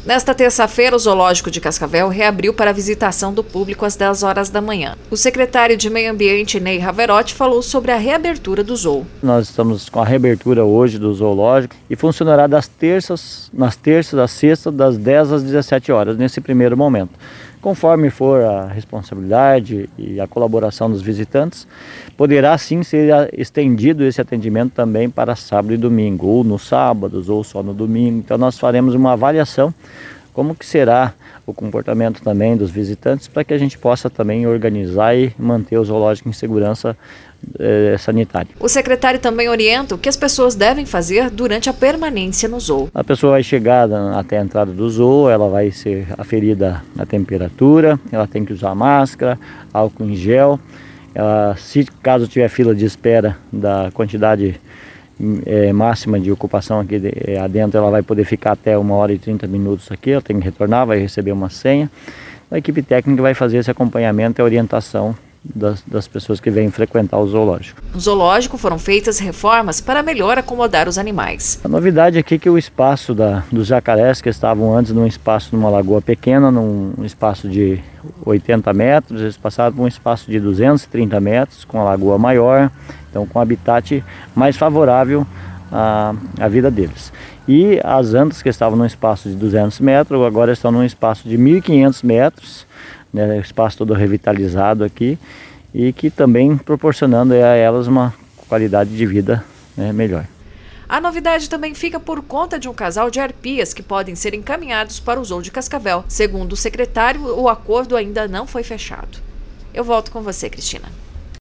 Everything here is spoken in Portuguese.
Nesta terça-feira, o Zoológico de Cascavel reabriu para a visitação do público às 10 horas da manhã. O secretário de Meio Ambiente, Ney Raverotti, falou sobre a reabertura do zoo. Nós estamos com a reabertura hoje do zoológico e funcionará nas terças, às sextas, das 10 às 17 horas, nesse primeiro momento. Conforme for a responsabilidade e a colaboração dos visitantes, poderá sim ser estendido esse atendimento também para sábado e domingo, ou nos sábados, ou só no domingo. Então nós faremos uma avaliação como que será o comportamento também dos visitantes para que a gente possa também organizar e manter o zoológico em segurança sanitária. O secretário também orienta o que as pessoas devem fazer durante a permanência no zoo. A pessoa vai chegar até a entrada do zoo, ela vai ser aferida a temperatura, ela tem que usar máscara, álcool em gel. Se caso tiver fila de espera da quantidade máxima de ocupação aqui adentro, ela vai poder ficar até 1h30 aqui, ela tem que retornar, vai receber uma senha. A equipe técnica vai fazer esse acompanhamento e orientação das pessoas que vêm frequentar o zoológico. No zoológico foram feitas reformas para melhor acomodar os animais. A novidade aqui é que o espaço dos jacarés, que estavam antes num espaço numa lagoa pequena, num espaço de 80 metros, eles passaram para um espaço de 230 metros, com a lagoa maior, então com um habitat mais favorável à vida deles. E as andas que estavam num espaço de 200 metros, agora estão num espaço de 1.500 metros, né, o espaço todo revitalizado aqui, e que também proporcionando a elas uma qualidade de vida melhor. A novidade também fica por conta de um casal de arpias que podem ser encaminhados para o Zoo de Cascavel. Segundo o secretário, o acordo ainda não foi fechado. Eu volto com você, Cristina.